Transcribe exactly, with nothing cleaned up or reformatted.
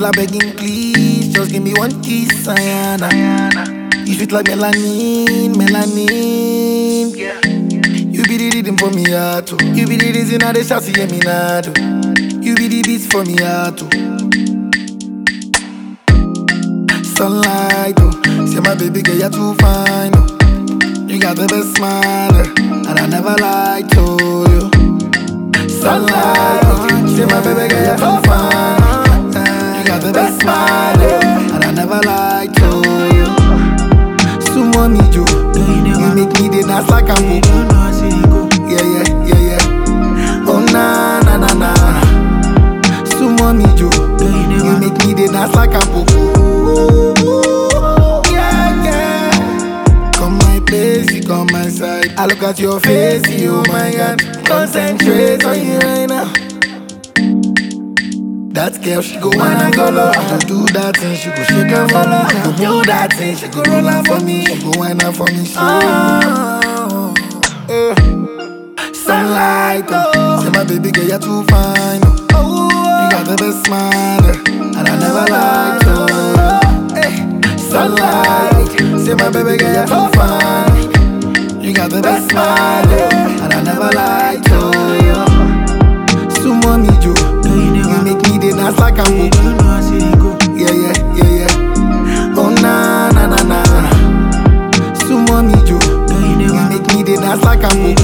Girl, I begging please, just give me one kiss, Ayana. You sweet like melanin, melanin. You be the rhythm for me heart, oh. You be the reason I dey shout to hear me now, oh. You be the beats for me heart, oh. Sunlight, oh. Say my baby girl, you're too fine, oh. You got the best smile, eh, and I never lied to you. Sunlight, oh. Say my baby girl, you're too fine, eh. You got the best smile, eh, and I never lied to you. Sumo me, Joe. You make me the dance like I'm Bobo. Yeah, yeah, yeah, yeah. Oh, na, na, na, na. Sumo me, Joe. You make me the dance like I'm Bobo. Yeah, yeah. Come my place, you come my side. I look at your face, you, oh my God. Concentrate on you right now. That girl, she go wine and go low. I go do that thing, she go shake and follow. I go do that thing, she go roll out for me. She go wine out for me, she oh, uh. Sunlight, oh. Say my baby girl, you're too fine, oh. You got the best smile, eh, and I never lied to you. Eh. Sunlight, say my baby girl, you're too fine. You got the best smile, eh, and I never lied to you. Sumo me, Joe. You make me the dance like I'm Bobo. Yeah, yeah, yeah, yeah. Oh, na, na, na, na. Sumo me, Joe. You make me the dance like I'm Bobo.